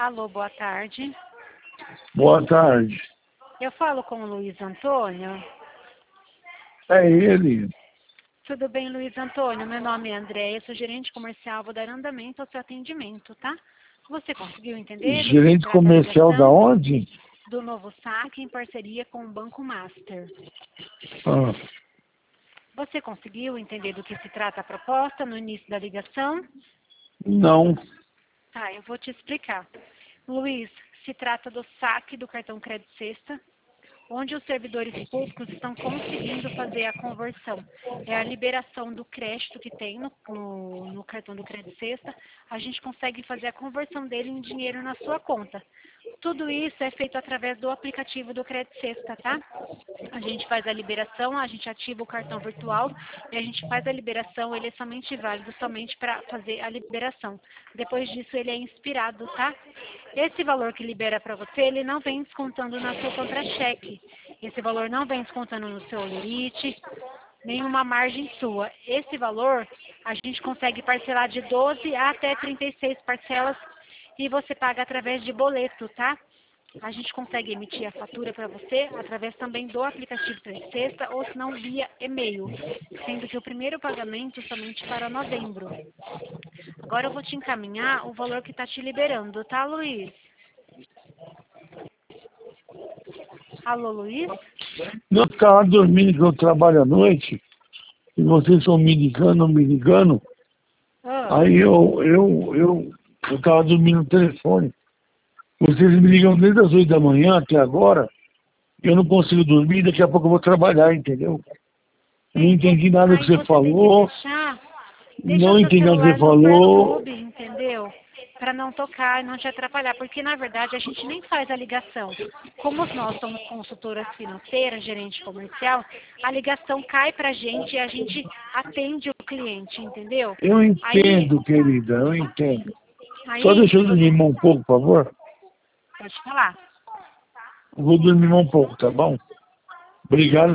Alô, boa tarde. Boa tarde. Eu falo com o Luiz Antônio. É ele. Tudo bem, Luiz Antônio? Meu nome é André, eu sou gerente comercial, vou dar andamento ao seu atendimento, tá? Você conseguiu entender do que se Gerente trata a comercial da ligação? onde? Do novo saque em parceria com o Banco Master. Ah, Você conseguiu entender do que se trata a proposta no início da ligação? não. Tá, eu vou te explicar. Luiz, se trata do saque do cartão Crédito Sexta, onde os servidores públicos estão conseguindo fazer a conversão. É a liberação do crédito que tem no cartão do Crédito Sexta, a gente consegue fazer a conversão dele em dinheiro na sua conta. Tudo isso é feito através do aplicativo do Crédito Sexta, tá? A gente faz a liberação, a gente ativa o cartão virtual e a gente faz a liberação, ele é somente válido somente para fazer a liberação. Depois disso ele é inspirado, tá? Esse valor que libera para você, ele não vem descontando na sua contra-cheque. Esse valor não vem descontando no seu limite, nenhuma margem sua. Esse valor a gente consegue parcelar de 12 até 36 parcelas e você paga através de boleto, tá? A gente consegue emitir a fatura para você através também do aplicativo Crédito Sexta ou se não via e-mail, sendo que o primeiro pagamento somente para novembro. Agora eu vou te encaminhar o valor que está te liberando, tá, Luiz? Alô, Luiz? Eu estava dormindo, que eu trabalho à noite, e vocês estão me ligando. Ah, Aí eu estava dormindo no telefone. Vocês me ligam desde as 8 da manhã até agora, eu não consigo dormir, daqui a pouco eu vou trabalhar, entendeu? Eu não entendi nada que aí você você tem que falou, deixar não o seu entendi nada que celular você no Play falou. Mode, entendeu? Para não tocar e não te atrapalhar, porque na verdade a gente nem faz a ligação. Como nós somos consultoras financeiras, gerente comercial, a ligação cai para a gente e a gente atende o cliente, entendeu? Eu Aí, entendo, querida, eu entendo. Só aí, deixa eu dormir um pouco, por favor. pode falar. Eu vou dormir um pouco, tá bom? Obrigado.